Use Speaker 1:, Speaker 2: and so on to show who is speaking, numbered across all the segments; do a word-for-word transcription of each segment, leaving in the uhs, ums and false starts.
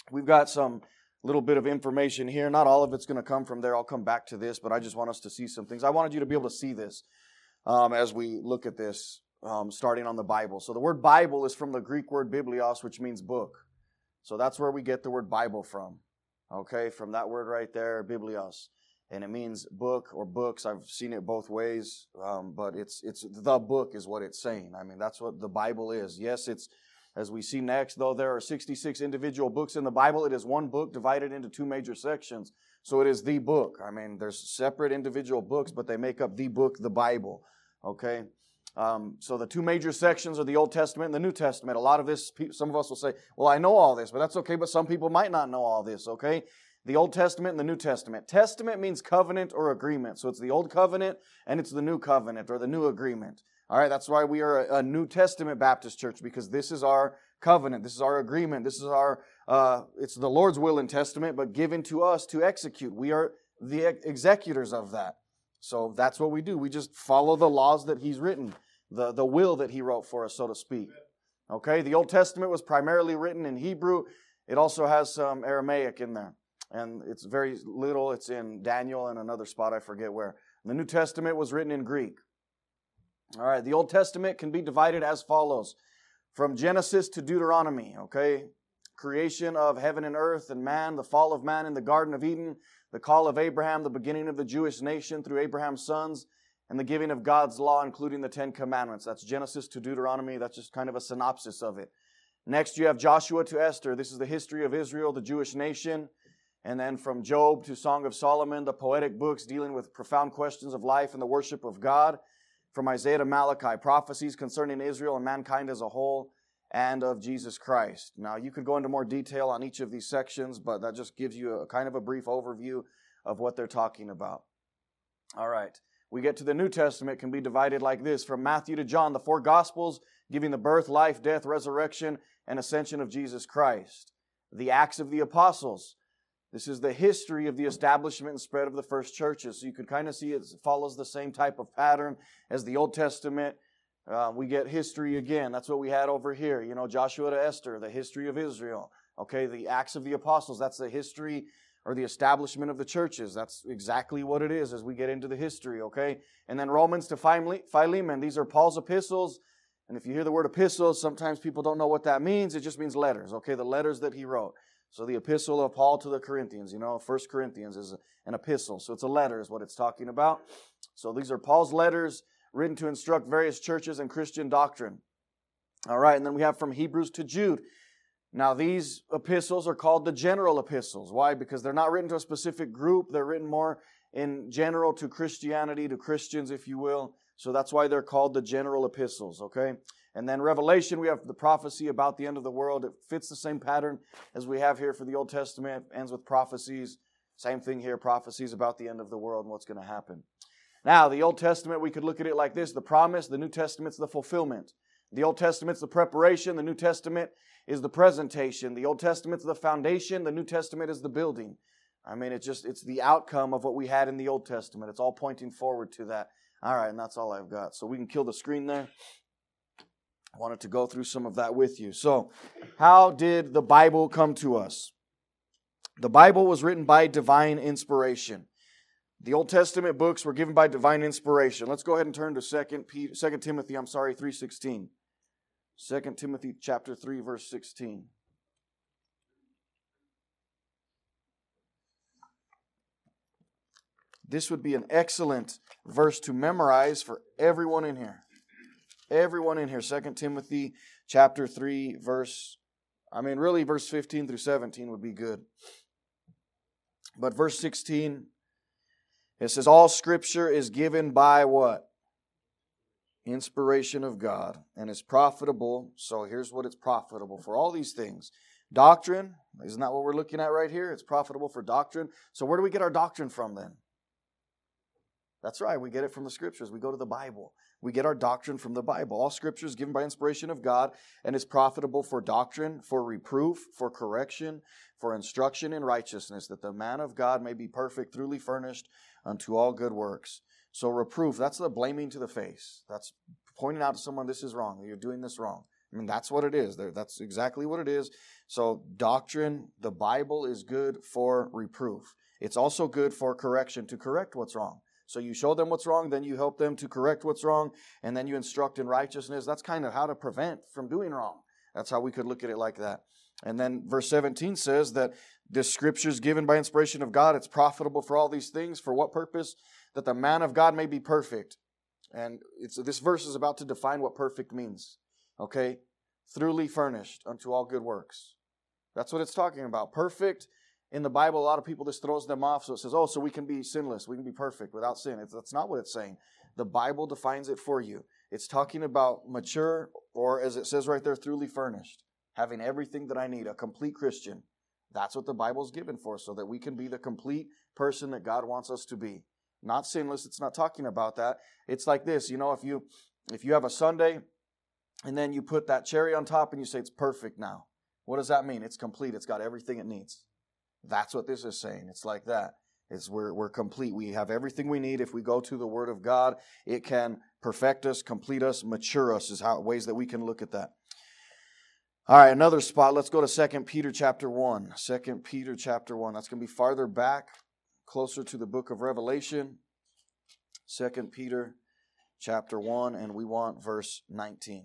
Speaker 1: we've got some little bit of information here. Not all of it's going to come from there. I'll come back to this, but I just want us to see some things. I wanted you to be able to see this um, as we look at this, um, starting on the Bible. So the word Bible is from the Greek word biblios, which means book. So that's where we get the word Bible from. Okay, from that word right there, biblios. And it means book or books. I've seen it both ways, um, but it's it's the book is what it's saying. I mean, that's what the Bible is. Yes, it's, as we see next, though there are sixty-six individual books in the Bible, it is one book divided into two major sections. So it is the book. I mean, there's separate individual books, but they make up the book, the Bible. Okay? Um, so the two major sections are the Old Testament and the New Testament. A lot of this, some of us will say, well, I know all this, but that's okay, but some people might not know all this, okay? The Old Testament and the New Testament. Testament means covenant or agreement. So it's the Old Covenant and it's the New Covenant or the New Agreement. All right, that's why we are a New Testament Baptist church, because this is our covenant. This is our agreement. This is our, uh, it's the Lord's will and testament, but given to us to execute. We are the executors of that. So that's what we do. We just follow the laws that He's written, the, the will that He wrote for us, so to speak. Okay, the Old Testament was primarily written in Hebrew. It also has some Aramaic in there. And it's very little. It's in Daniel and another spot, I forget where. The New Testament was written in Greek. All right, the Old Testament can be divided as follows. From Genesis to Deuteronomy, okay? Creation of heaven and earth and man, the fall of man in the Garden of Eden, the call of Abraham, the beginning of the Jewish nation through Abraham's sons, and the giving of God's law, including the Ten Commandments. That's Genesis to Deuteronomy. That's just kind of a synopsis of it. Next, you have Joshua to Esther. This is the history of Israel, the Jewish nation. And then from Job to Song of Solomon, the poetic books dealing with profound questions of life and the worship of God. From Isaiah to Malachi, prophecies concerning Israel and mankind as a whole, and of Jesus Christ. Now, you could go into more detail on each of these sections, but that just gives you a kind of a brief overview of what they're talking about. All right. We get to the New Testament, can be divided like this. From Matthew to John, the four Gospels, giving the birth, life, death, resurrection, and ascension of Jesus Christ. The Acts of the Apostles. This is the history of the establishment and spread of the first churches. So you can kind of see it follows the same type of pattern as the Old Testament. Uh, we get history again. That's what we had over here. You know, Joshua to Esther, the history of Israel. Okay, the Acts of the Apostles, that's the history or the establishment of the churches. That's exactly what it is as we get into the history, okay? And then Romans to Philemon. These are Paul's epistles. And if you hear the word epistles, sometimes people don't know what that means. It just means letters, okay? The letters that he wrote. So the epistle of Paul to the Corinthians, you know, First Corinthians is an epistle. So it's a letter is what it's talking about. So these are Paul's letters written to instruct various churches in Christian doctrine. All right, and then we have from Hebrews to Jude. Now these epistles are called the general epistles. Why? Because they're not written to a specific group. They're written more in general to Christianity, to Christians, if you will. So that's why they're called the general epistles, okay? And then Revelation, we have the prophecy about the end of the world. It fits the same pattern as we have here for the Old Testament. It ends with prophecies. Same thing here, prophecies about the end of the world and what's going to happen. Now, the Old Testament, we could look at it like this. The promise, the New Testament's the fulfillment. The Old Testament's the preparation. The New Testament is the presentation. The Old Testament's the foundation. The New Testament is the building. I mean, it's just, it's the outcome of what we had in the Old Testament. It's all pointing forward to that. All right, and that's all I've got. So we can kill the screen there. I wanted to go through some of that with you. So, how did the Bible come to us? The Bible was written by divine inspiration. The Old Testament books were given by divine inspiration. Let's go ahead and turn to Second Timothy, I'm sorry, three sixteen. Second Timothy chapter three, verse sixteen. This would be an excellent verse to memorize for everyone in here. Everyone in here, Second Timothy chapter three, verse, I mean, really verse fifteen through seventeen would be good. But verse sixteen, it says, all Scripture is given by what? Inspiration of God, and is profitable. So here's what it's profitable for. All these things. Doctrine, isn't that what we're looking at right here? It's profitable for doctrine. So where do we get our doctrine from then? That's right, we get it from the Scriptures. We go to the Bible. We get our doctrine from the Bible. All Scripture is given by inspiration of God and is profitable for doctrine, for reproof, for correction, for instruction in righteousness, that the man of God may be perfect, truly furnished unto all good works. So reproof, that's the blaming to the face. That's pointing out to someone, this is wrong. You're doing this wrong. I mean, that's what it is. That's exactly what it is. So doctrine, the Bible is good for reproof. It's also good for correction, to correct what's wrong. So you show them what's wrong, then you help them to correct what's wrong, and then you instruct in righteousness. That's kind of how to prevent from doing wrong. That's how we could look at it like that. And then verse seventeen says that this scripture is given by inspiration of God. It's profitable for all these things. For what purpose? That the man of God may be perfect. And it's, this verse is about to define what perfect means. Okay? Thoroughly furnished unto all good works. That's what it's talking about. Perfect. In the Bible, a lot of people, this throws them off. So it says, oh, so we can be sinless. We can be perfect without sin. It's, that's not what it's saying. The Bible defines it for you. It's talking about mature, or as it says right there, thoroughly furnished. Having everything that I need, a complete Christian. That's what the Bible's given for, so that we can be the complete person that God wants us to be. Not sinless. It's not talking about that. It's like this, you know, if you if you have a sundae and then you put that cherry on top and you say it's perfect now. What does that mean? It's complete. It's got everything it needs. That's what this is saying. It's like that. It's we're, we're complete. We have everything we need. If we go to the Word of God, it can perfect us, complete us, mature us, is how ways that we can look at that. All right, another spot. Let's go to Second Peter chapter one. Second Peter chapter one. That's going to be farther back, closer to the book of Revelation. Second Peter chapter one, and we want verse nineteen.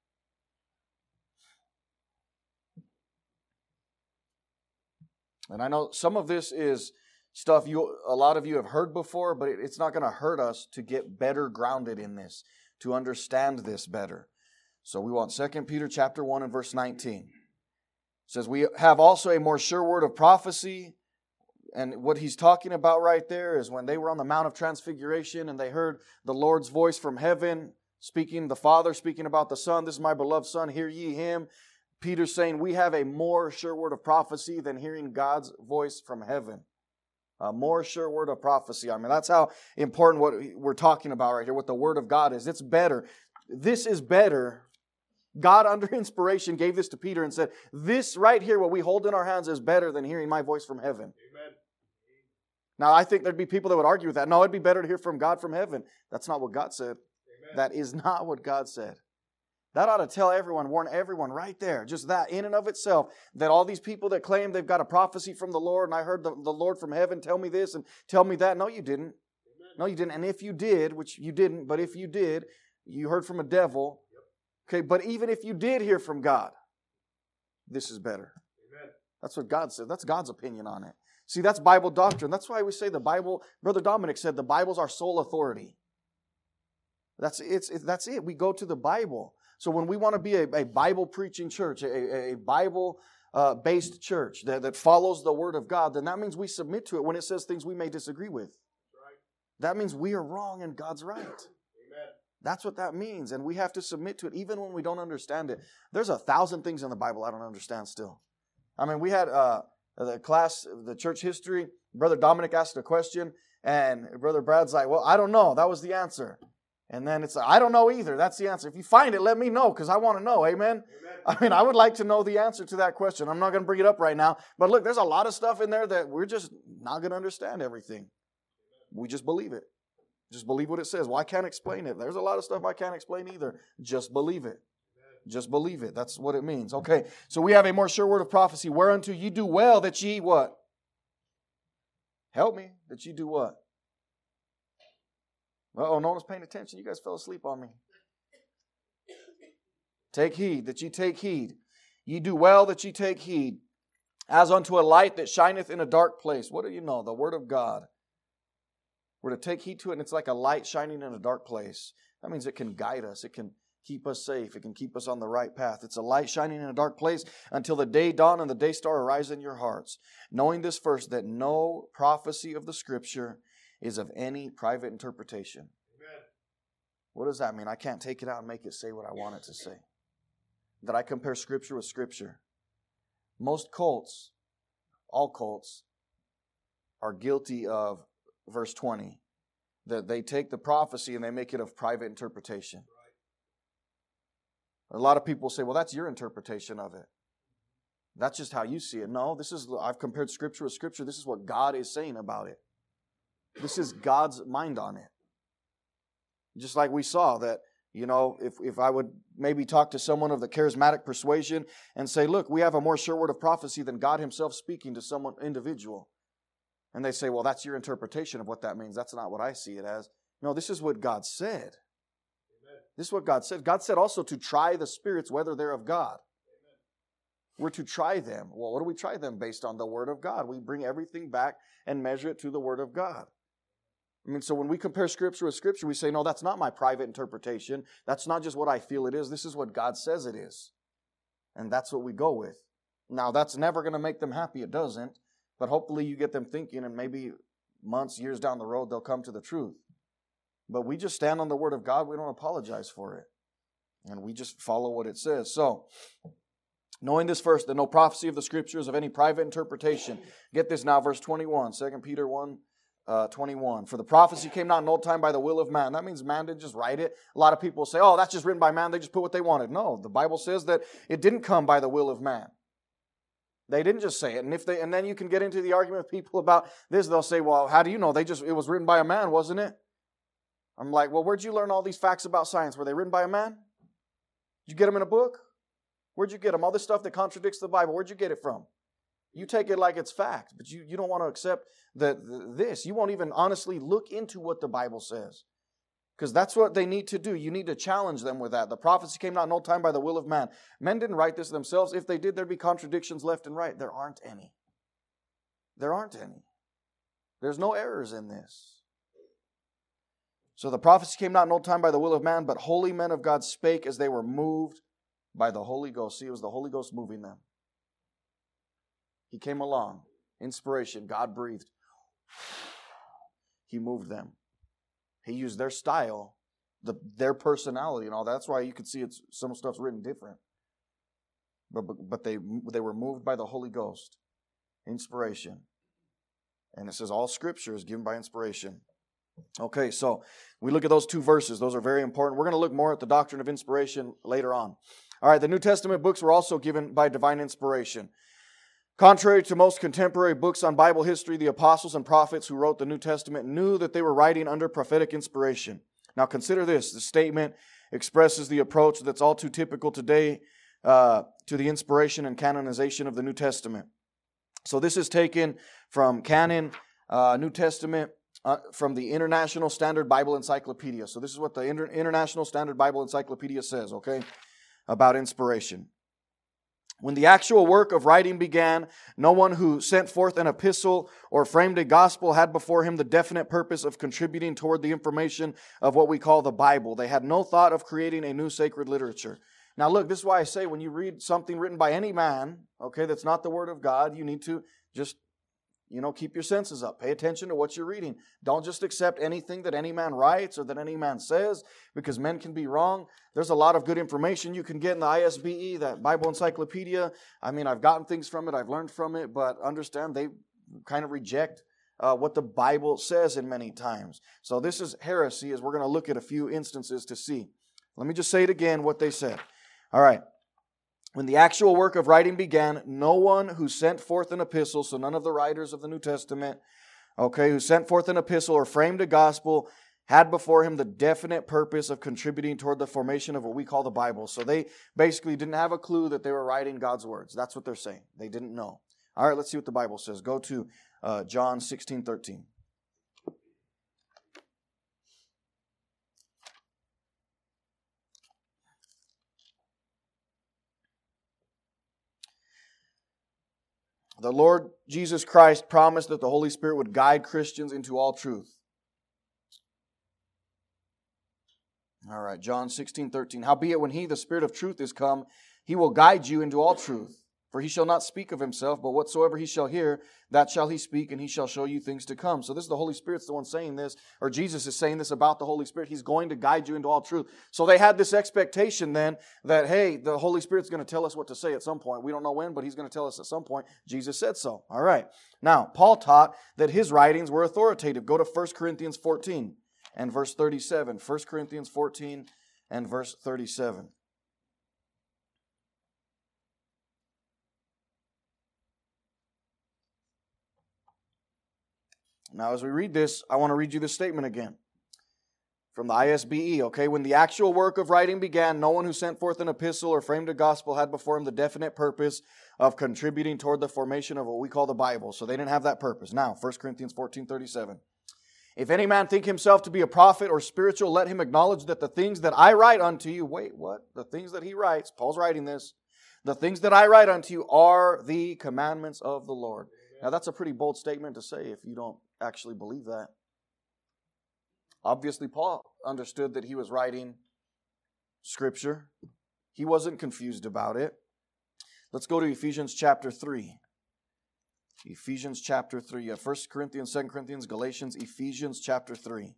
Speaker 1: And I know some of this is stuff you, a lot of you have heard before, but it, it's not going to hurt us to get better grounded in this, to understand this better. So we want Second Peter chapter one and verse nineteen. It says, we have also a more sure word of prophecy. And what he's talking about right there is when they were on the Mount of Transfiguration and they heard the Lord's voice from heaven, speaking, the Father speaking about the Son, this is my beloved Son, hear ye him. Peter's saying we have a more sure word of prophecy than hearing God's voice from heaven. A more sure word of prophecy. I mean, that's how important what we're talking about right here, what the Word of God is. It's better. This is better. God, under inspiration, gave this to Peter and said, this right here, what we hold in our hands, is better than hearing my voice from heaven. Amen. Now, I think there'd be people that would argue with that. No, it'd be better to hear from God from heaven. That's not what God said. Amen. That is not what God said. That ought to tell everyone, warn everyone right there, just that in and of itself, that all these people that claim they've got a prophecy from the Lord, and I heard the, the Lord from heaven tell me this and tell me that. No, you didn't. Amen. No, you didn't. And if you did, which you didn't, but if you did, you heard from a devil. Yep. Okay, but even if you did hear from God, this is better. Amen. That's what God said. That's God's opinion on it. See, that's Bible doctrine. That's why we say the Bible, Brother Dominic said the Bible's our sole authority. That's, it's, it, that's it. We go to the Bible. So when we want to be a, a Bible-preaching church, a, a Bible-based uh, church that, that follows the Word of God, then that means we submit to it when it says things we may disagree with. Right. That means we are wrong and God's right. Amen. That's what that means, and we have to submit to it even when we don't understand it. There's a thousand things in the Bible I don't understand still. I mean, we had uh, the class, the church history, Brother Dominic asked a question, and Brother Brad's like, well, I don't know. That was the answer. And then it's like, I don't know either. That's the answer. If you find it, let me know because I want to know. Amen? Amen? I mean, I would like to know the answer to that question. I'm not going to bring it up right now. But look, there's a lot of stuff in there that we're just not going to understand everything. We just believe it. Just believe what it says. Well, I can't explain it. There's a lot of stuff I can't explain either. Just believe it. Just believe it. That's what it means. Okay, so we have a more sure word of prophecy. Whereunto ye do well that ye what? Help me. That ye do what? Uh-oh, no one's paying attention. You guys fell asleep on me. Take heed, that ye take heed. Ye do well that ye take heed. As unto a light that shineth in a dark place. What do you know? The Word of God. We're to take heed to it, and it's like a light shining in a dark place. That means it can guide us. It can keep us safe. It can keep us on the right path. It's a light shining in a dark place until the day dawn and the day star arise in your hearts. Knowing this first, that no prophecy of the Scripture is of any private interpretation. Amen. What does that mean? I can't take it out and make it say what I want it to say. That I compare Scripture with Scripture. Most cults, all cults, are guilty of verse twenty. That they take the prophecy and they make it of private interpretation. Right. A lot of people say, well, that's your interpretation of it. That's just how you see it. No, this is, I've compared Scripture with Scripture. This is what God is saying about it. This is God's mind on it. Just like we saw that You know, if, if I would maybe talk to someone of the charismatic persuasion and say, look, we have a more sure word of prophecy than God himself speaking to someone individual. And they say, well, that's your interpretation of what that means. That's not what I see it as. No, this is what God said. Amen. This is what God said. God said also to try the spirits whether they're of God. Amen. We're to try them. Well, what do we try them based on? The Word of God. We bring everything back and measure it to the Word of God. I mean, so when we compare Scripture with Scripture, we say, no, that's not my private interpretation. That's not just what I feel it is. This is what God says it is. And that's what we go with. Now, that's never going to make them happy. It doesn't. But hopefully you get them thinking, and maybe months, years down the road, they'll come to the truth. But we just stand on the Word of God. We don't apologize for it. And we just follow what it says. So, knowing this first, that no prophecy of the Scriptures of any private interpretation. Get this now, verse twenty-one, Second Peter one. Uh, twenty-one. For the prophecy came not in old time by the will of man. That means man didn't just write it. A lot of people say, oh, that's just written by man. They just put what they wanted. No, the Bible says that it didn't come by the will of man. They didn't just say it. And if they, and then you can get into the argument with people about this. They'll say, well, how do you know? They just, it was written by a man, wasn't it? I'm like, well, where'd you learn all these facts about science? Were they written by a man? Did you get them in a book? Where'd you get them? All this stuff that contradicts the Bible. Where'd you get it from? You take it like it's fact, but you, you don't want to accept that this. You won't even honestly look into what the Bible says. Because that's what they need to do. You need to challenge them with that. The prophecy came not in old time by the will of man. Men didn't write this themselves. If they did, there'd be contradictions left and right. There aren't any. There aren't any. There's no errors in this. So the prophecy came not in old time by the will of man, but holy men of God spake as they were moved by the Holy Ghost. See, it was the Holy Ghost moving them. He came along. Inspiration. God breathed. He moved them. He used their style, the, their personality and all that. That's why you can see it's, some stuff's written different. But, but, but they, they were moved by the Holy Ghost. Inspiration. And it says all Scripture is given by inspiration. Okay, so we look at those two verses. Those are very important. We're going to look more at the doctrine of inspiration later on. All right, the New Testament books were also given by divine inspiration. Contrary to most contemporary books on Bible history, the apostles and prophets who wrote the New Testament knew that they were writing under prophetic inspiration. Now consider this. The statement expresses the approach that's all too typical today uh, to the inspiration and canonization of the New Testament. So this is taken from Canon, uh, New Testament, uh, from the International Standard Bible Encyclopedia. So this is what the Inter- International Standard Bible Encyclopedia says, okay, about inspiration. When the actual work of writing began, no one who sent forth an epistle or framed a gospel had before him the definite purpose of contributing toward the information of what we call the Bible. They had no thought of creating a new sacred literature. Now look, this is why I say when you read something written by any man, okay, that's not the Word of God, you need to just, you know, keep your senses up. Pay attention to what you're reading. Don't just accept anything that any man writes or that any man says, because men can be wrong. There's a lot of good information you can get in the I S B E, that Bible Encyclopedia. I mean, I've gotten things from it, I've learned from it, but understand they kind of reject uh, what the Bible says in many times. So this is heresy, as we're going to look at a few instances to see. Let me just say it again, what they said. All right. When the actual work of writing began, no one who sent forth an epistle, so none of the writers of the New Testament, okay, who sent forth an epistle or framed a gospel, had before him the definite purpose of contributing toward the formation of what we call the Bible. So they basically didn't have a clue that they were writing God's words. That's what they're saying. They didn't know. All right, let's see what the Bible says. Go to uh, John sixteen thirteen. The Lord Jesus Christ promised that the Holy Spirit would guide Christians into all truth. All right, John sixteen thirteen. Howbeit when He, the Spirit of truth, is come, He will guide you into all truth. For He shall not speak of Himself, but whatsoever He shall hear, that shall He speak, and He shall show you things to come. So this is the Holy Spirit's the one saying this, or Jesus is saying this about the Holy Spirit. He's going to guide you into all truth. So they had this expectation then that, hey, the Holy Spirit's going to tell us what to say at some point. We don't know when, but He's going to tell us at some point. Jesus said so. All right. Now, Paul taught that his writings were authoritative. Go to First Corinthians fourteen and verse thirty-seven. First Corinthians fourteen and verse thirty-seven. Now, as we read this, I want to read you this statement again. From the I S B E, okay? When the actual work of writing began, no one who sent forth an epistle or framed a gospel had before him the definite purpose of contributing toward the formation of what we call the Bible. So they didn't have that purpose. Now, First Corinthians fourteen thirty-seven. If any man think himself to be a prophet or spiritual, let him acknowledge that the things that I write unto you, wait, what? The things that he writes, Paul's writing this, the things that I write unto you are the commandments of the Lord. Now that's a pretty bold statement to say if you don't actually believe that. Obviously, Paul understood that he was writing Scripture. He wasn't confused about it. Let's go to Ephesians chapter three. Ephesians chapter three. You have First Corinthians, Second Corinthians, Galatians, Ephesians chapter three.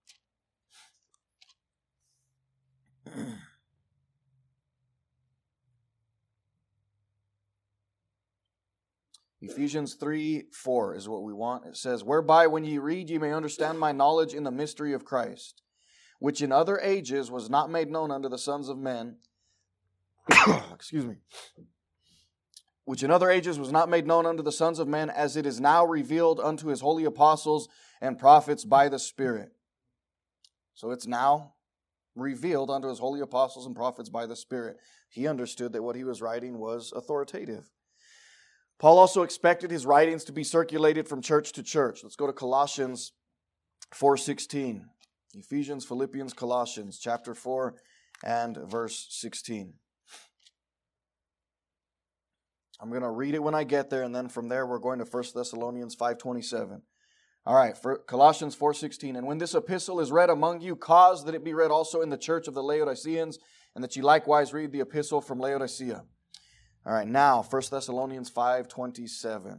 Speaker 1: Ephesians three, four is what we want. It says, whereby when ye read, ye may understand my knowledge in the mystery of Christ, which in other ages was not made known unto the sons of men. Excuse me. Which in other ages was not made known unto the sons of men, as it is now revealed unto his holy apostles and prophets by the Spirit. So it's now revealed unto his holy apostles and prophets by the Spirit. He understood that what he was writing was authoritative. Paul also expected his writings to be circulated from church to church. Let's go to Colossians four sixteen. Ephesians, Philippians, Colossians, chapter four and verse sixteen. I'm going to read it when I get there, and then from there we're going to First Thessalonians five twenty-seven. All right, for Colossians four sixteen. And when this epistle is read among you, cause that it be read also in the church of the Laodiceans, and that ye likewise read the epistle from Laodicea. All right, now, First Thessalonians five twenty-seven.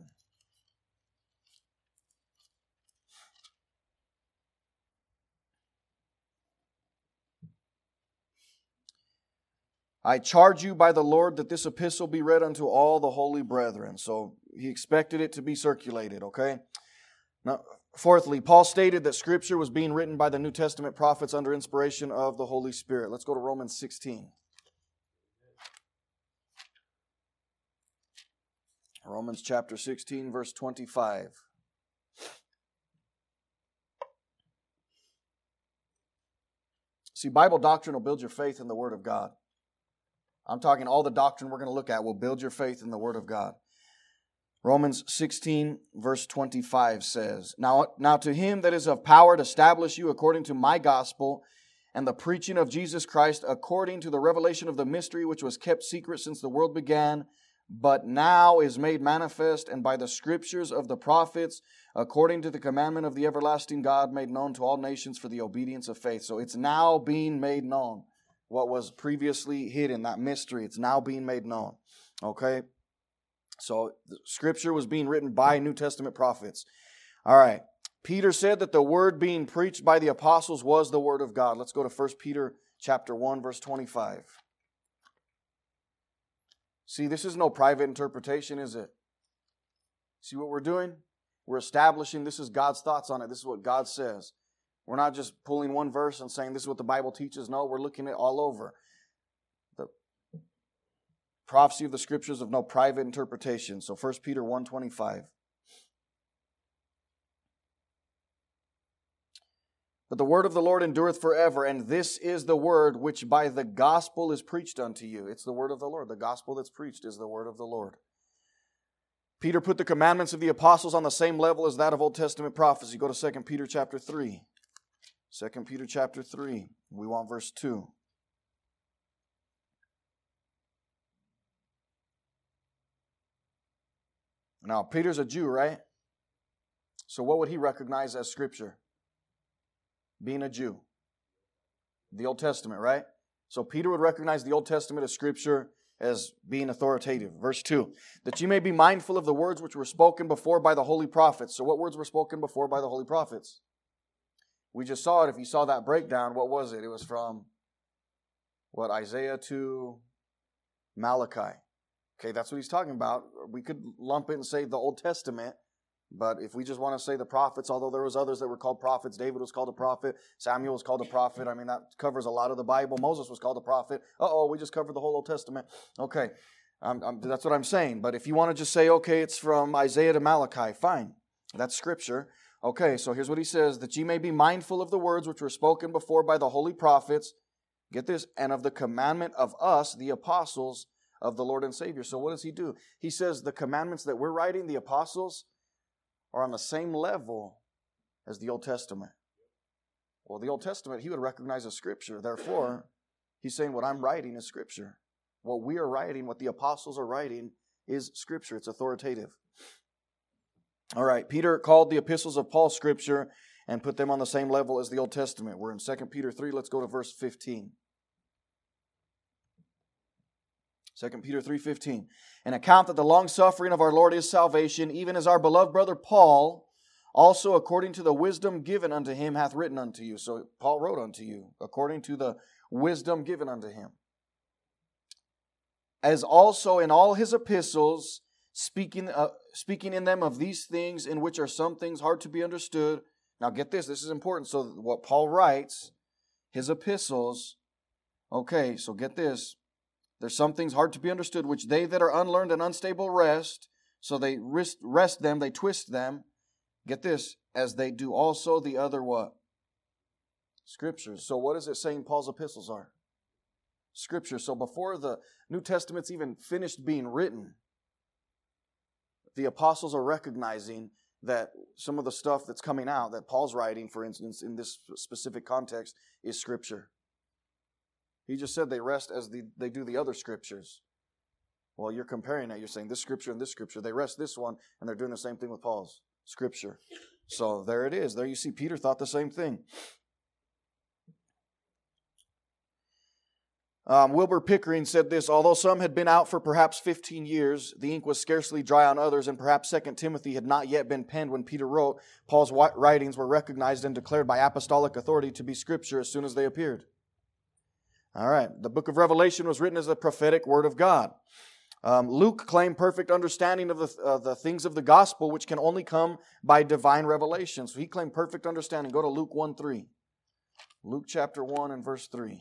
Speaker 1: I charge you by the Lord that this epistle be read unto all the holy brethren. So he expected it to be circulated, okay? Now, fourthly, Paul stated that Scripture was being written by the New Testament prophets under inspiration of the Holy Spirit. Let's go to Romans sixteen. Romans chapter sixteen, verse twenty-five. See, Bible doctrine will build your faith in the Word of God. I'm talking all the doctrine we're going to look at will build your faith in the Word of God. Romans sixteen, verse twenty-five says, Now, now to him that is of power to establish you according to my gospel and the preaching of Jesus Christ according to the revelation of the mystery which was kept secret since the world began, but now is made manifest, and by the scriptures of the prophets, according to the commandment of the everlasting God, made known to all nations for the obedience of faith. So it's now being made known. What was previously hidden, that mystery, it's now being made known. Okay? So the scripture was being written by New Testament prophets. All right. Peter said that the word being preached by the apostles was the word of God. Let's go to First Peter chapter one, verse twenty-five. See, this is no private interpretation, is it? See what we're doing? We're establishing this is God's thoughts on it. This is what God says. We're not just pulling one verse and saying this is what the Bible teaches. No, we're looking at all over. The prophecy of the Scriptures of no private interpretation. So First Peter one twenty-five. But the word of the Lord endureth forever, and this is the word which by the gospel is preached unto you. It's the word of the Lord. The gospel that's preached is the word of the Lord. Peter put the commandments of the apostles on the same level as that of Old Testament prophecy. Go to Second Peter chapter three. Second Peter chapter three. We want verse two. Now, Peter's a Jew, right? So what would he recognize as Scripture? Being a Jew. The Old Testament, right? So Peter would recognize the Old Testament as Scripture as being authoritative. Verse two, that you may be mindful of the words which were spoken before by the holy prophets. So what words were spoken before by the holy prophets? We just saw it. If you saw that breakdown, what was it? It was from, what, Isaiah to Malachi. Okay, that's what he's talking about. We could lump it and say the Old Testament, but if we just want to say the prophets, although there was others that were called prophets, David was called a prophet, Samuel was called a prophet. I mean, that covers a lot of the Bible. Moses was called a prophet. Uh-oh, we just covered the whole Old Testament. Okay, um, um, that's what I'm saying. But if you want to just say, okay, it's from Isaiah to Malachi, fine. That's Scripture. Okay, so here's what he says, that ye may be mindful of the words which were spoken before by the holy prophets, get this, and of the commandment of us, the apostles of the Lord and Savior. So what does he do? He says the commandments that we're writing, the apostles, are on the same level as the Old Testament. Well, the Old Testament, he would recognize as Scripture. Therefore, he's saying what I'm writing is Scripture. What we are writing, what the apostles are writing, is Scripture. It's authoritative. All right, Peter called the epistles of Paul Scripture and put them on the same level as the Old Testament. We're in Second Peter three. Let's go to verse fifteen. Second Peter three fifteen. An account that the long-suffering of our Lord is salvation, even as our beloved brother Paul, also according to the wisdom given unto him, hath written unto you. So Paul wrote unto you, according to the wisdom given unto him. As also in all his epistles, speaking, uh, speaking in them of these things, in which are some things hard to be understood. Now get this, this is important. So what Paul writes, his epistles, okay, so get this. There's some things hard to be understood, which they that are unlearned and unstable rest. So they rest, rest them, they twist them. Get this, as they do also the other what? Scriptures. So what is it saying Paul's epistles are? Scripture. So before the New Testament's even finished being written, the apostles are recognizing that some of the stuff that's coming out, that Paul's writing, for instance, in this specific context, is Scripture. He just said they rest as the, they do the other Scriptures. Well, you're comparing that. You're saying this Scripture and this Scripture. They rest this one, and they're doing the same thing with Paul's Scripture. So there it is. There you see Peter thought the same thing. Um, Wilbur Pickering said this, although some had been out for perhaps fifteen years, the ink was scarcely dry on others, and perhaps Second Timothy had not yet been penned when Peter wrote, Paul's writings were recognized and declared by apostolic authority to be Scripture as soon as they appeared. All right, the book of Revelation was written as the prophetic word of God. Um, Luke claimed perfect understanding of the, uh, the things of the gospel, which can only come by divine revelation. So he claimed perfect understanding. Go to Luke one three. Luke chapter one and verse three.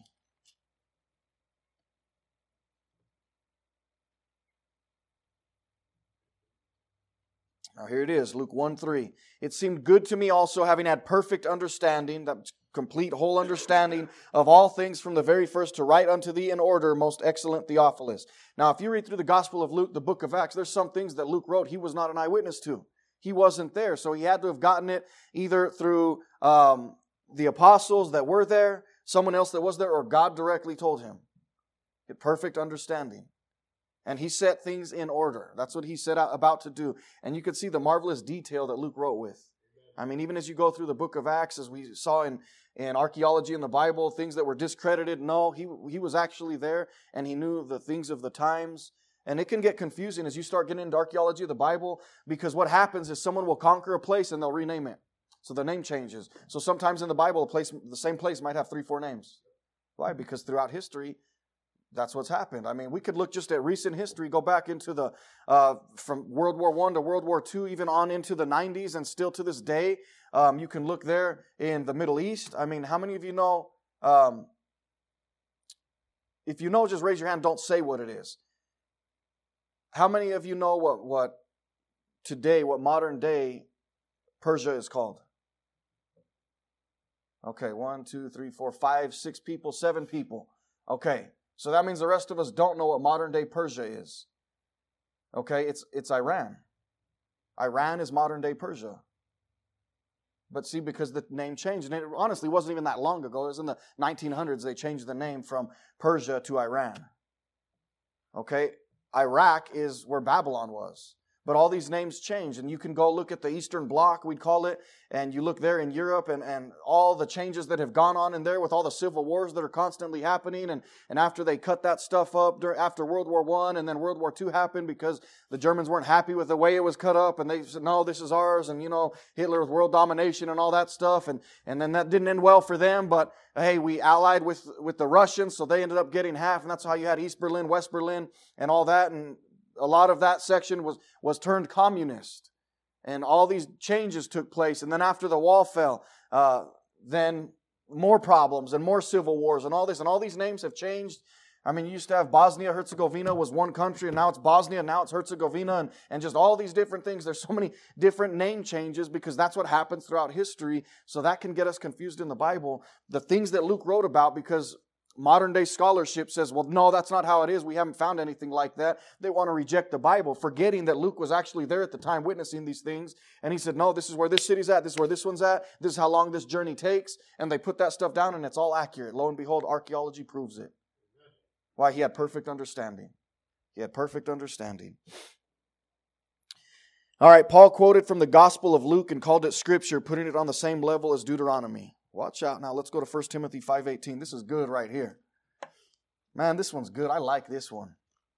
Speaker 1: Now here it is, Luke one three. It seemed good to me also, having had perfect understanding, that complete whole understanding of all things from the very first, to write unto thee in order, most excellent Theophilus. Now if you read through the Gospel of Luke, the book of Acts, there's some things that Luke wrote he was not an eyewitness to. He wasn't there, so he had to have gotten it either through um, the apostles that were there, someone else that was there, or God directly told him. Get perfect understanding. And he set things in order. That's what he set out about to do. And you could see the marvelous detail that Luke wrote with. I mean, even as you go through the book of Acts, as we saw in, in archaeology in the Bible, things that were discredited, no, he, he was actually there, and he knew the things of the times. And it can get confusing as you start getting into archaeology of the Bible, because what happens is someone will conquer a place and they'll rename it. So the name changes. So sometimes in the Bible, a place, the same place might have three, four names. Why? Because throughout history, that's what's happened. I mean, we could look just at recent history, go back into the, uh, from World War One to World War Two, even on into the nineties, and still to this day, um, you can look there in the Middle East. I mean, how many of you know, um, if you know, just raise your hand, don't say what it is. How many of you know what, what today, what modern day Persia is called? Okay, one, two, three, four, five, six people, seven people. Okay. So that means the rest of us don't know what modern day Persia is. Okay, it's it's Iran. Iran is modern day Persia. But see, because the name changed, and it honestly wasn't even that long ago. It was in the nineteen hundreds they changed the name from Persia to Iran. Okay, Iraq is where Babylon was. But all these names change, and you can go look at the Eastern Bloc, we'd call it, and you look there in Europe, and, and all the changes that have gone on in there with all the civil wars that are constantly happening, and, and after they cut that stuff up during, after World War One, and then World War Two happened because the Germans weren't happy with the way it was cut up, and they said, no, this is ours, and you know, Hitler with world domination and all that stuff, and, and then that didn't end well for them, but hey, we allied with, with the Russians, so they ended up getting half, and that's how you had East Berlin, West Berlin, and all that, and a lot of that section was, was turned communist. And all these changes took place. And then after the wall fell, uh, then more problems and more civil wars and all this. And all these names have changed I mean, you used to have Bosnia, Herzegovina was one country, and now it's Bosnia, now it's Herzegovina, and, and just all these different things. There's so many different name changes because that's what happens throughout history. So that can get us confused in the Bible. The things that Luke wrote about, because modern day scholarship says, well, no, that's not how it is. We haven't found anything like that. They want to reject the Bible, forgetting that Luke was actually there at the time witnessing these things. And he said, no, this is where this city's at. This is where this one's at. This is how long this journey takes. And they put that stuff down and it's all accurate. Lo and behold, archaeology proves it. Why? He had perfect understanding. He had perfect understanding. All right, Paul quoted from the Gospel of Luke and called it Scripture, putting it on the same level as Deuteronomy. Watch out. Now let's go to First Timothy five eighteen. This is good right here. Man, this one's good. I like this one.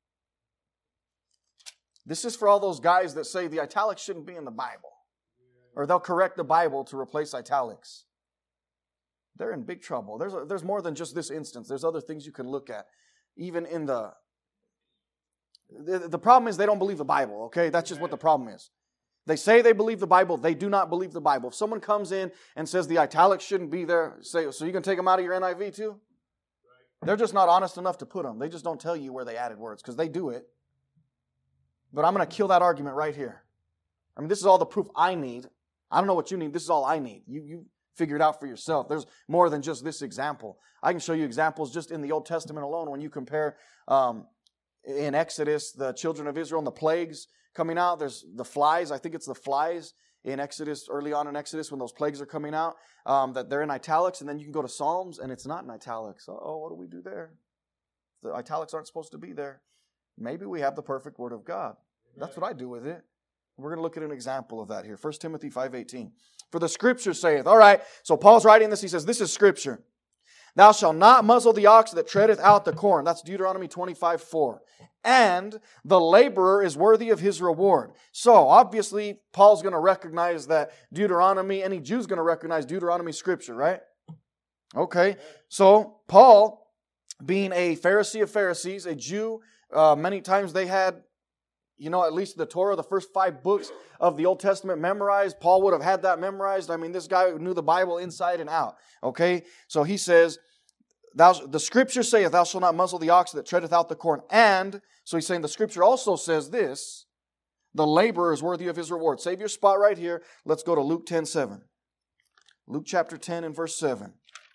Speaker 1: This is for all those guys that say the italics shouldn't be in the Bible. Or they'll correct the Bible to replace italics. They're in big trouble. There's, a, there's more than just this instance. There's other things you can look at. Even in the, the... The problem is they don't believe the Bible, okay? That's just what the problem is. They say they believe the Bible. They do not believe the Bible. If someone comes in and says the italics shouldn't be there, say, so you can take them out of your N I V too? They're just not honest enough to put them. They just don't tell you where they added words because they do it. But I'm going to kill that argument right here. I mean, this is all the proof I need. I don't know what you need. This is all I need. You, you figure it out for yourself. There's more than just this example. I can show you examples just in the Old Testament alone when you compare um, in Exodus, the children of Israel and the plagues coming out. There's the flies. I think it's the flies in Exodus, early on in Exodus when those plagues are coming out, um, that they're in italics. And then you can go to Psalms and it's not in italics. Oh, what do we do there? The italics aren't supposed to be there. Maybe we have the perfect Word of God. That's what I do with it. We're going to look at an example of that here. First Timothy five eighteen. For the Scripture saith. All right, so Paul's writing this. He says, this is Scripture. Thou shalt not muzzle the ox that treadeth out the corn. That's Deuteronomy twenty-five four. And the laborer is worthy of his reward. So, obviously, Paul's going to recognize that Deuteronomy, any Jew's going to recognize Deuteronomy Scripture, right? Okay, so Paul, being a Pharisee of Pharisees, a Jew, uh, many times they had, you know, at least the Torah, the first five books of the Old Testament memorized. Paul would have had that memorized. I mean, this guy knew the Bible inside and out. Okay? So he says, Thou, the Scripture saith, thou shalt not muzzle the ox that treadeth out the corn. And, so he's saying the Scripture also says this, the laborer is worthy of his reward. Save your spot right here. Let's go to Luke ten seven. Luke chapter ten and verse seven.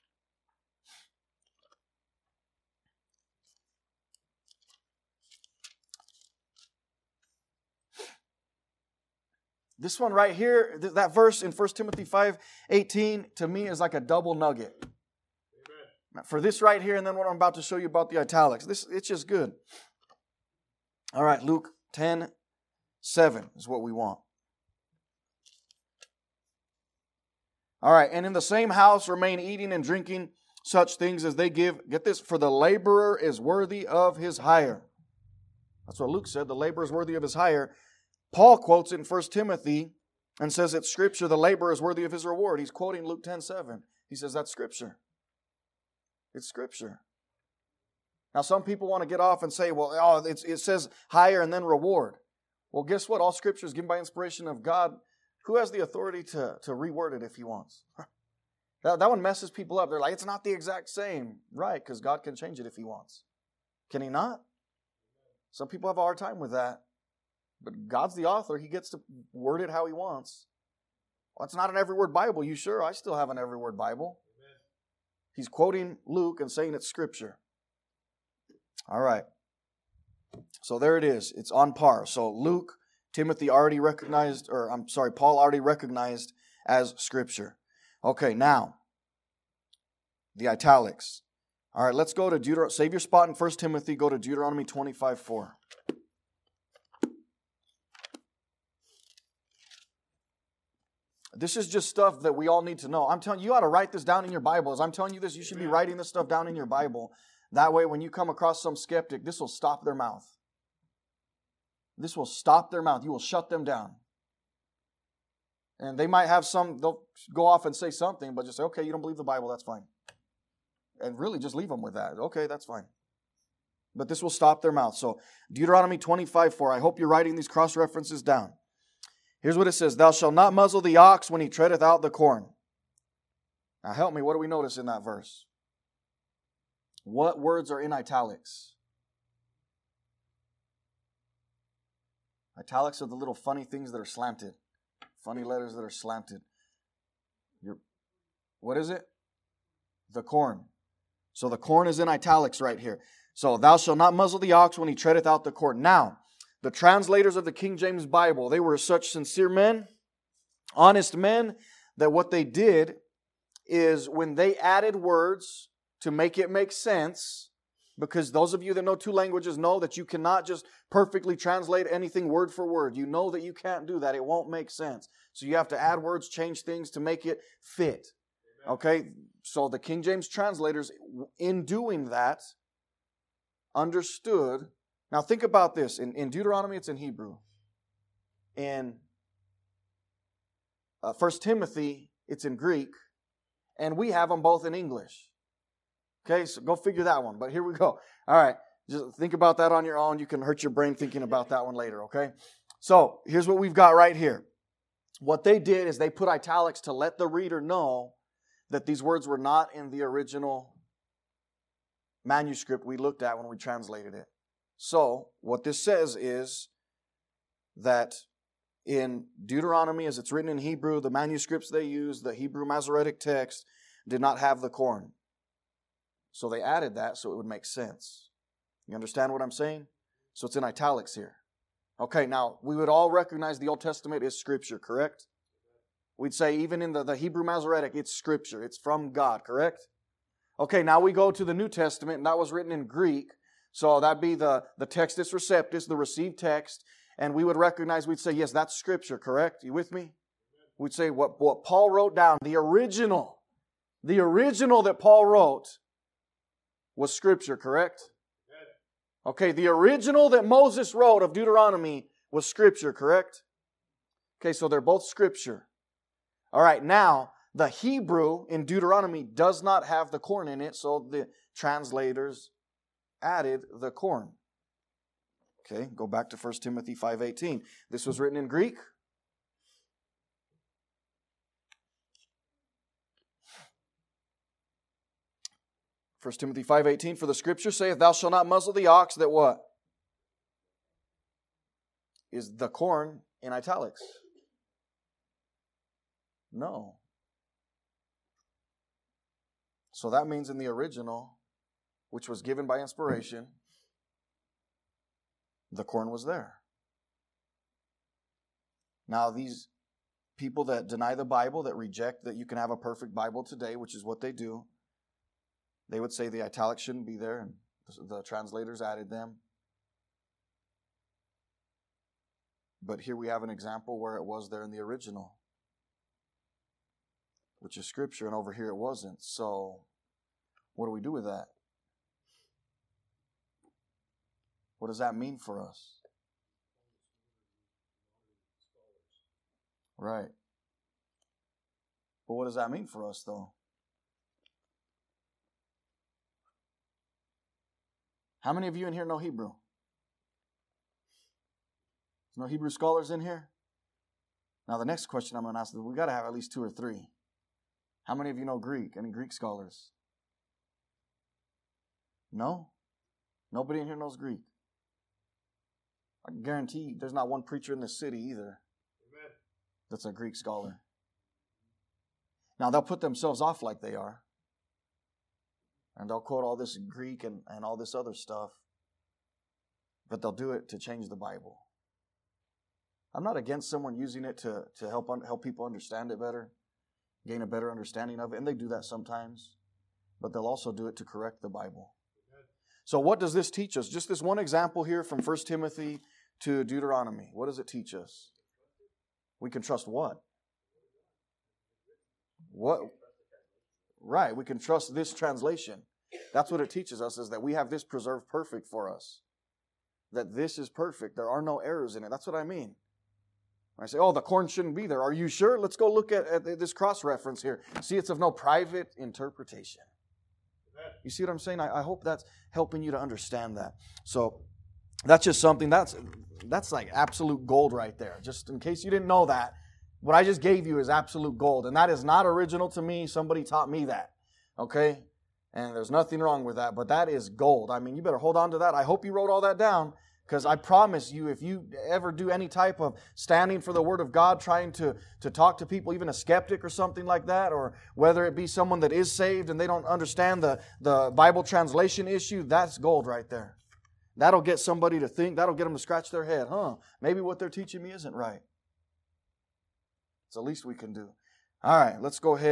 Speaker 1: This one right here, that verse in First Timothy five eighteen, to me is like a double nugget. Amen. For this right here, and then what I'm about to show you about the italics. This, it's just good. All right, Luke ten seven is what we want. All right, and in the same house remain eating and drinking such things as they give. Get this, for the laborer is worthy of his hire. That's what Luke said, the laborer is worthy of his hire. Paul quotes it in First Timothy and says it's Scripture, the laborer is worthy of his reward. He's quoting Luke ten seven. He says that's Scripture. It's Scripture. Now some people want to get off and say, well, oh, it's, it says hire and then reward. Well, guess what? All Scripture is given by inspiration of God. Who has the authority to, to reword it if he wants? that, that one messes people up. They're like, it's not the exact same. Right, because God can change it if he wants. Can he not? Some people have a hard time with that. But God's the author. He gets to word it how he wants. Well, it's not an every word Bible. You sure? I still have an every word Bible. Amen. He's quoting Luke and saying it's Scripture. All right. So there it is. It's on par. So Luke, Timothy already recognized, or I'm sorry, Paul already recognized as Scripture. Okay, now, the italics. All right, let's go to Deuteronomy. Save your spot in First Timothy. Go to Deuteronomy twenty-five four. This is just stuff that we all need to know. I'm telling you, you ought to write this down in your Bible. As I'm telling you this, you should be writing this stuff down in your Bible. That way, when you come across some skeptic, this will stop their mouth. This will stop their mouth. You will shut them down. And they might have some, they'll go off and say something, but just say, okay, you don't believe the Bible, that's fine. And really just leave them with that. Okay, that's fine. But this will stop their mouth. So, Deuteronomy twenty-five four. I hope you're writing these cross-references down. Here's what it says. Thou shalt not muzzle the ox when he treadeth out the corn. Now help me, what do we notice in that verse? What words are in italics? Italics are the little funny things that are slanted. Funny letters that are slanted. You're, what is it? The corn. So the corn is in italics right here. So, thou shalt not muzzle the ox when he treadeth out the corn. Now, the translators of the King James Bible, they were such sincere men, honest men, that what they did is when they added words to make it make sense, because those of you that know two languages know that you cannot just perfectly translate anything word for word. You know that you can't do that. It won't make sense. So you have to add words, change things to make it fit. Okay? So the King James translators, in doing that, understood. Now think about this. In, in Deuteronomy, it's in Hebrew. In uh, First Timothy, it's in Greek. And we have them both in English. Okay, so go figure that one. But here we go. All right, just think about that on your own. You can hurt your brain thinking about that one later, okay? So here's what we've got right here. What they did is they put italics to let the reader know that these words were not in the original manuscript we looked at when we translated it. So what this says is that in Deuteronomy, as it's written in Hebrew, the manuscripts they used, the Hebrew Masoretic text, did not have the corn. So they added that so it would make sense. You understand what I'm saying? So it's in italics here. Okay, now we would all recognize the Old Testament is Scripture, correct? We'd say even in the, the Hebrew Masoretic, it's Scripture. It's from God, correct? Okay, now we go to the New Testament, and that was written in Greek. So that'd be the, the Textus Receptus, the received text. And we would recognize, we'd say, yes, that's Scripture, correct? You with me? We'd say what, what Paul wrote down, the original, the original that Paul wrote was Scripture, correct? Okay, the original that Moses wrote of Deuteronomy was Scripture, correct? Okay, so they're both Scripture. All right, now, the Hebrew in Deuteronomy does not have the corn in it, so the translators added the corn. Okay, go back to First Timothy five eighteen. This was written in Greek. First Timothy five eighteen, for the Scripture saith, thou shalt not muzzle the ox that what? Is the corn in italics? No. So that means in the original, which was given by inspiration, the corn was there. Now these people that deny the Bible, that reject that you can have a perfect Bible today, which is what they do, they would say the italics shouldn't be there, and the translators added them. But here we have an example where it was there in the original, which is Scripture, and over here it wasn't. So, what do we do with that? What does that mean for us? Right. But what does that mean for us, though? How many of you in here know Hebrew? There's no Hebrew scholars in here? Now the next question I'm going to ask is, we got to have at least two or three. How many of you know Greek? Any Greek scholars? No? Nobody in here knows Greek? I can guarantee there's not one preacher in this city either Amen. That's a Greek scholar. Now they'll put themselves off like they are. And they'll quote all this Greek and, and all this other stuff. But they'll do it to change the Bible. I'm not against someone using it to, to help un, help people understand it better, gain a better understanding of it. And they do that sometimes. But they'll also do it to correct the Bible. So what does this teach us? Just this one example here from First Timothy to Deuteronomy. What does it teach us? We can trust what? What? Right, we can trust this translation. That's what it teaches us, is that we have this preserved perfect for us. That this is perfect. There are no errors in it. That's what I mean. When I say, oh, the corn shouldn't be there. Are you sure? Let's go look at, at this cross-reference here. See, it's of no private interpretation. You see what I'm saying? I, I hope that's helping you to understand that. So that's just something, that's that's like absolute gold right there. Just in case you didn't know that, what I just gave you is absolute gold. And that is not original to me. Somebody taught me that. Okay? And there's nothing wrong with that, but that is gold. I mean, you better hold on to that. I hope you wrote all that down, because I promise you, if you ever do any type of standing for the Word of God, trying to, to talk to people, even a skeptic or something like that, or whether it be someone that is saved and they don't understand the, the Bible translation issue, that's gold right there. That'll get somebody to think, that'll get them to scratch their head. Huh, maybe what they're teaching me isn't right. It's the least we can do. All right, let's go ahead.